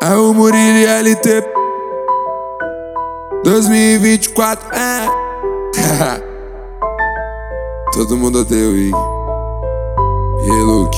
É o Murilo e LT 2024, Todo mundo odeia o Ig. E aí, Luke?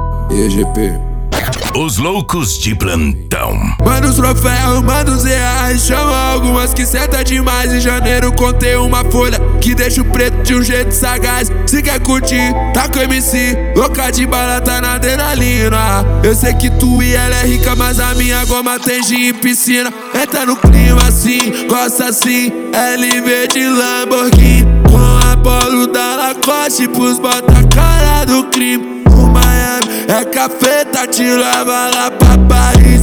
E aí, GP? Os loucos de plantão. Manda os troféus, manda os reais. Chama algumas que senta demais. Em janeiro contei uma folha que deixa o preto de um jeito sagaz. Se quer curtir, tá com MC. Louca de bala, tá na adrenalina. Eu sei que tu e ela é rica, mas a minha goma tem gin em piscina. Entra no clima assim, gosta assim. LV de Lamborghini, com a polo da Lacoste pros bota cara do crime. O Miami é cafeta, te leva lá pra Paris.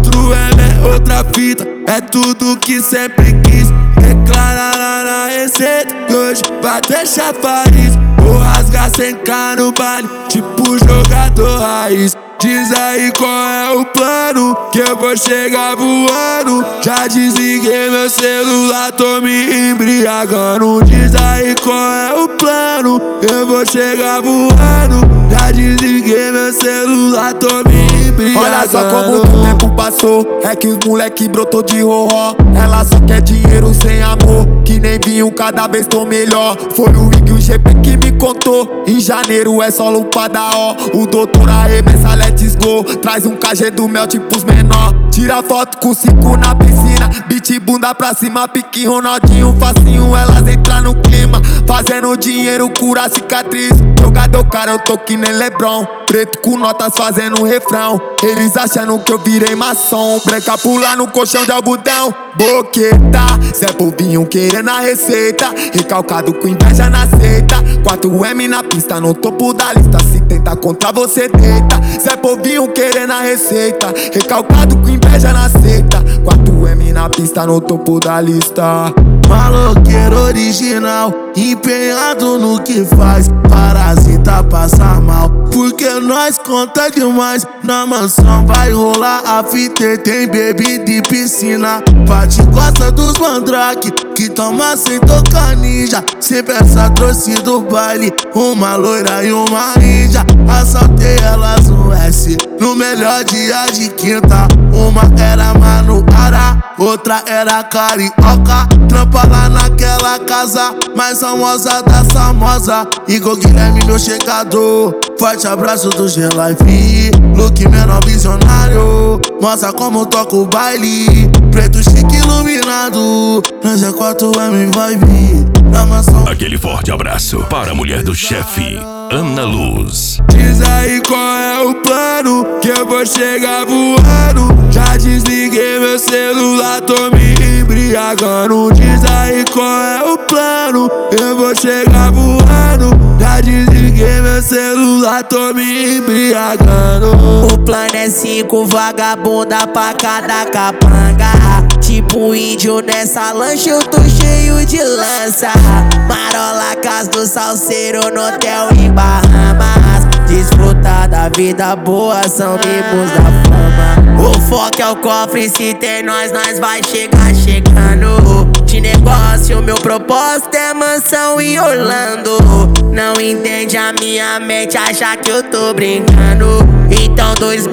4M é outra fita, é tudo que sempre quis. Declara lá na receita que hoje vai ter chafariz. Vou rasgar sem K no baile, tipo jogador raiz. Diz aí qual é o plano, que eu vou chegar voando. Já desliguei meu celular, tô me embriagando. Diz aí qual é o plano, eu vou chegar voando. Já desliguei meu celular, tô me embriagando. Olha só como o tempo passou, é que os moleque brotou de roró. Ela só quer dinheiro sem amor, que nem vinho, cada vez tô melhor. Foi o Ig e o GP que me contou. Em janeiro é só lupada, ó. O doutor arremessa, let's go. Traz um KG do mel, tipo os menor. Tira foto com 5 na piscina, beat bunda pra cima, pique Ronaldinho, facinho. Elas entram no clima, fazendo dinheiro, cura cicatriz. Jogador cara, eu tô que nem LeBron. Preto com notas fazendo refrão. Eles achando que eu virei maçom. Branca pular no colchão de algodão. Boqueta, Zé Povinho querendo a receita. Recalcado com inveja na seita. 4M na pista, no topo da lista. Se tenta contra você, deita. Zé Povinho querendo a receita. Recalcado com inveja na seita. 4M na pista, no topo da lista. Maloqueiro original, empenhado no que faz. Parasita passa mal, porque nós conta demais. Na mansão vai rolar a fita, tem bebida e piscina. Pati gosta dos mandrake, que toma sem tocar ninja. Sempre essa trouxe do baile, uma loira e uma índia. Assaltei elas no S, no melhor dia de quinta. Uma era Manuara, outra era carioca. Trampa lá naquela casa mais famosa da famosa. Igor Guilherme, meu chegador. Forte abraço do G-Life. Luke menor visionário, mostra como toca o baile. Preto chique iluminado, nós é 4M vibe na mansão. Aquele forte abraço para a mulher do chefe, Ana Luz. Diz aí qual é o plano, que eu vou chegar voando. Já desliguei meu celular, tô me embriagando. Diz aí qual é o plano, eu vou chegar voando. Já desliguei meu celular, tô me embriagando. O plano é 5 vagabunda pra cada capanga. Tipo índio nessa lancha, eu tô cheio de lança. Marola, casa do salseiro no hotel em Bahamas. Desfrutar da vida boa, são mimos da fama. O foco é o cofre, se tem nós vai chegar chegando. De negócio, meu propósito é mansão em Orlando. Não entende a minha mente, acha que eu tô brincando. Então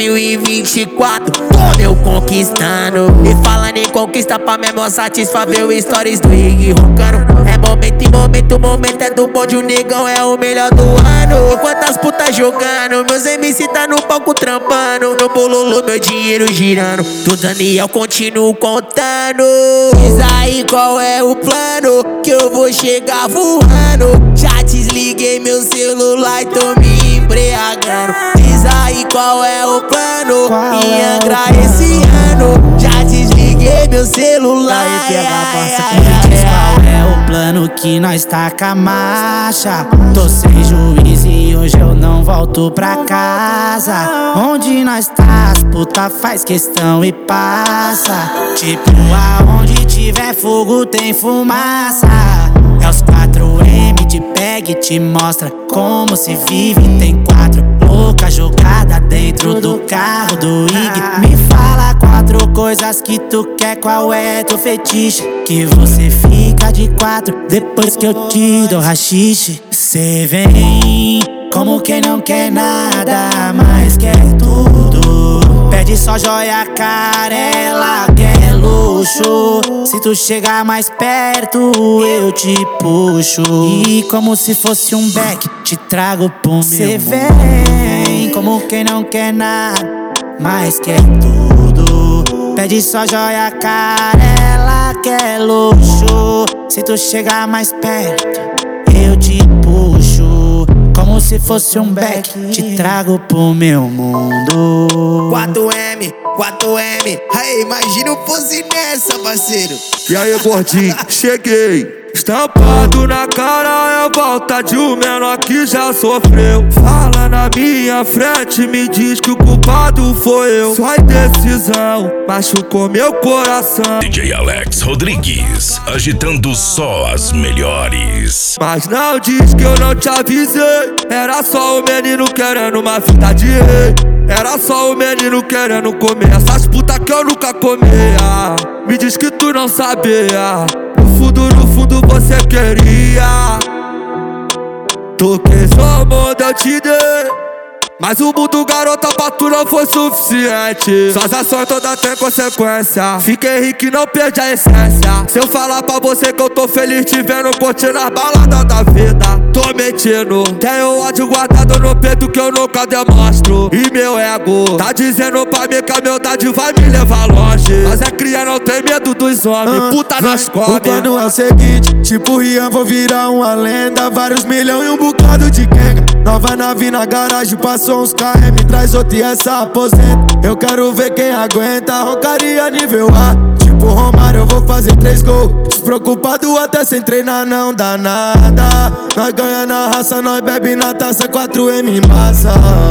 2024, tô eu conquistando. E falando em conquista, pra minha maior satisfazer o stories do Ig roncando. É momento em momento, o momento é do bonde, o negão é o melhor do ano. Enquanto as putas jogando, meus MC tá no palco trampando. No bololô, meu dinheiro girando. Do Daniel continuo contando. Diz aí qual é o plano, que eu vou chegar voando. Já desliguei meu celular e tô me embriagando. Diz aí qual é o plano, em Angra esse ano. Já desliguei meu celular. Qual é o plano que nós taca a marcha? Tô sem juízo e hoje eu não volto pra casa. Onde nós tá, as puta faz questão e passa. Tipo aonde tiver fogo tem fumaça. É os 4M te pega e te mostra como se vive. Tem 4 louca jogada dentro do carro do Ig. Me fala 4 coisas que tu quer, qual é teu fetiche? Que você fica de 4 depois que eu te dou rachixe. Cê vem como quem não quer nada, mas quer tudo. Pede Pede só joia cara, ela quer luxo. Se tu chegar mais perto, eu te puxo. E como se fosse um beck, te trago pro meu mundo. Cê vem como quem não quer nada, mas quer tudo. Pede só joia cara, ela quer luxo. Se tu chegar mais perto, eu te puxo. Como se fosse um beck, te trago pro meu mundo. 4M, 4M, aí imagina eu fosse nessa, parceiro. E aí, gordinho, cheguei. Estampado na cara é volta de um menor que já sofreu. Fala na minha frente, me diz que o culpado foi eu. Sua indecisão machucou meu coração. DJ Alex Rodrigues, agitando só as melhores. Mas não diz que eu não te avisei. Era só o menino querendo uma vida de rei. Era só o menino querendo comer essas putas que eu nunca comia. Me diz que tu não sabia. No fundo você queria. Tu quis o mundo, eu te dei, mas o mundo, garota, pra tu não foi suficiente. Suas ações todas têm consequência. Fiquei rico e não perdi a essência. Se eu falar pra você que eu tô feliz te vendo curtindo as baladas da vida, tô mentindo. Tenho ódio guardado no peito que eu nunca demonstro. E meu ego tá dizendo pra mim que a humildade vai me levar longe. Mas é cria, não tem medo dos homens. Puta nós come. O plano é o seguinte, tipo Rian, vou virar uma lenda. Vários milhões e um bocado de quenga. Nova nave na garagem, passou uns KM, traz outra e essa aposenta. Eu quero ver quem aguenta, roncaria nível A. Tipo Romário, eu vou fazer 3 gols. Despreocupado até sem treinar, não dá nada. Nós ganha na raça, nós bebe na taça, 4M massa.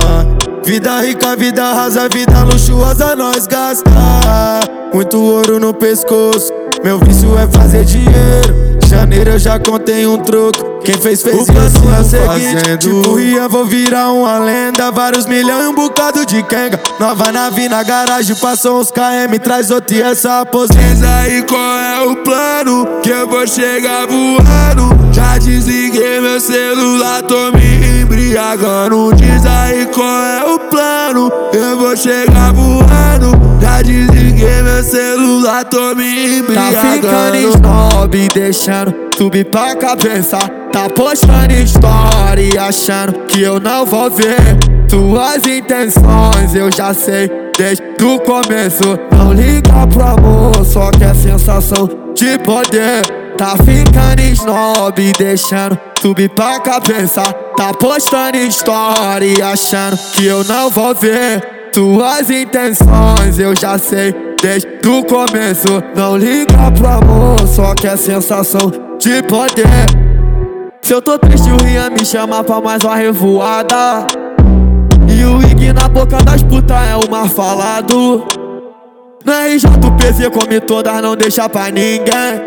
Vida rica, vida rasa, vida luxuosa nós gasta. Muito ouro no pescoço, meu vício é fazer dinheiro. Janeiro eu já contei um troco, quem fez O isso plano é o seguinte, fazendo. tipo Rian, vou virar uma lenda. Vários milhões e um bocado de quenga. Nova nave na garagem, passou uns KM, traz outra e essa aposenta. Diz aí qual é o plano, que eu vou chegar voando. Já desliguei meu celular, tô me embriagando. Diz aí qual é o plano, eu vou chegar voando. Já desliguei meu celular, tô me embriagando. Tá ficando snob, deixando subir pra cabeça. Tá postando story, achando que eu não vou ver tuas intenções, eu já sei desde o começo. Não liga pro amor, só quer sensação de poder. Tá ficando snob, deixando subir pra cabeça. Tá postando story, achando que eu não vou ver tuas intenções, eu já sei desde o começo. Não liga pro amor, só quer sensação de poder. Se eu tô triste, o Rian me chama pra mais uma revoada. E o Ig na boca das putas é o mais falado. Na RJ o PZ come todas, não deixa pra ninguém.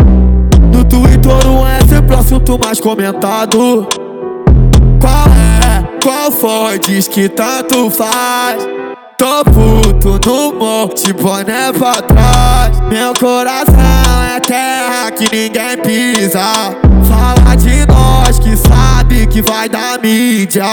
No Twitter é sempre o assunto mais comentado. Qual é? Qual foi? Diz que tanto faz. Tô puto no monte, boné pra trás. Meu coração é terra que ninguém pisa. Fala de nós que sabe que vai dar mídia.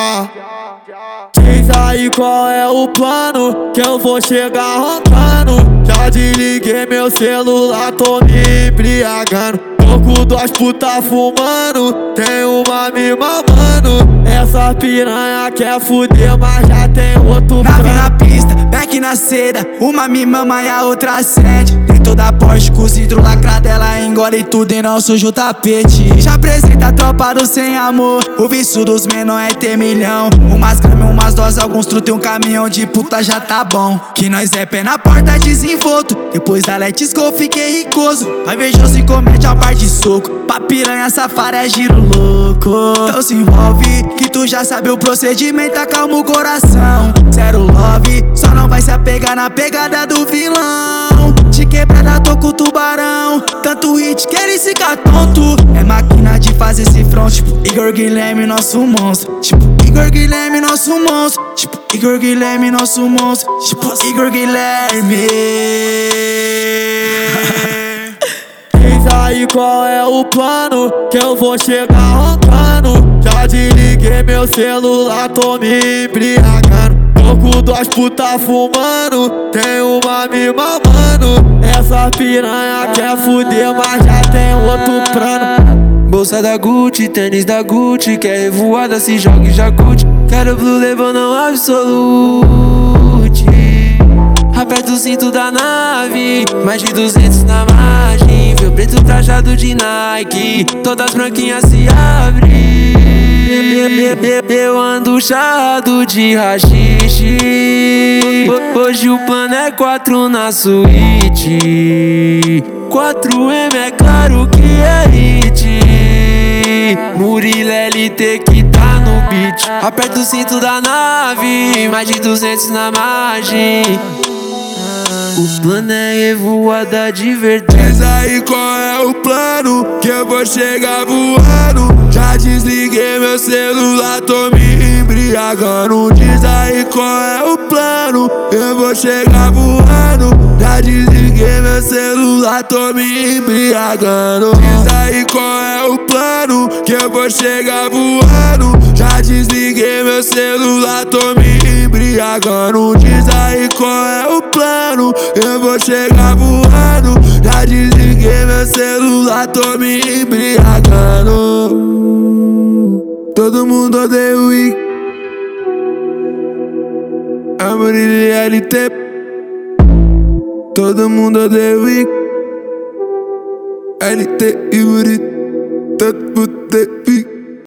Diz aí qual é o plano, que eu vou chegar roncando. Já desliguei meu celular, tô me embriagando. Tô com 2 putas fumando, tem uma me mamando. Essa piranha quer fuder, mas já tem outro Nave plano. na pista, back na seda, uma me mama e a outra acende. Tem toda Porsche com vidro lacrado, ela engole tudo e não suja o tapete. Já apresenta a tropa do sem amor, o vício dos menor é ter milhão. Umas gramas, umas doses, alguns truta e um caminhão de puta já tá bom. Que nós é pé na porta desenvolto, depois da Let's Go fiquei ricoso. Vai invejoso e comete a parte de soco, pra piranha safara é giro louco. Então se envolve, que tu já sabe o procedimento, acalma o coração. Zero love, só não vai se apegar na pegada do vilão. De quebrada tô com o tubarão, tanto hit que ele fica tonto. É máquina de fazer esse front, tipo Igor Guilherme, nosso monstro. Tipo Igor Guilherme, nosso monstro. Tipo Igor Guilherme, nosso monstro. Tipo Igor Guilherme. Diz aí qual é o plano, que eu vou chegar roncando. Já desliguei meu celular, tô me embriagando. Tô Tô com duas putas fumando, tem uma me mamando. Essa piranha quer fuder, mas já tem outro plano. Bolsa da Gucci, tênis da Gucci, quer revoada, se joga e já curte. Quero Blue Label, não Absolute. Aperta o cinto da nave, mais de 200 na margem. Viu preto trajado de Nike, todas branquinhas se abrem. Eu ando charrado de rachixe. Hoje o plano é 4 na suíte. 4M é claro que é hit. Murilo LT que tá no beat. Aperta o cinto da nave, mais de 200 na margem. O plano é revoada de verdade. Diz aí qual é o plano, que eu vou chegar voando. Já desliguei meu celular, tô me embriagando. Diz aí qual é o plano, eu vou chegar voando. Já desliguei meu celular, tô me embriagando. Diz aí qual é o plano, que eu vou chegar voando. Já desliguei meu celular, tô me embriagando. Diz aí qual é o plano, eu vou chegar voando. Já desliguei meu celular, tô me embriagando. Todo mundo odeia o Ig, a Murilo LT. Todo mundo odeia o Ig, LT e Murilo. Todo mundo odeia o Ig.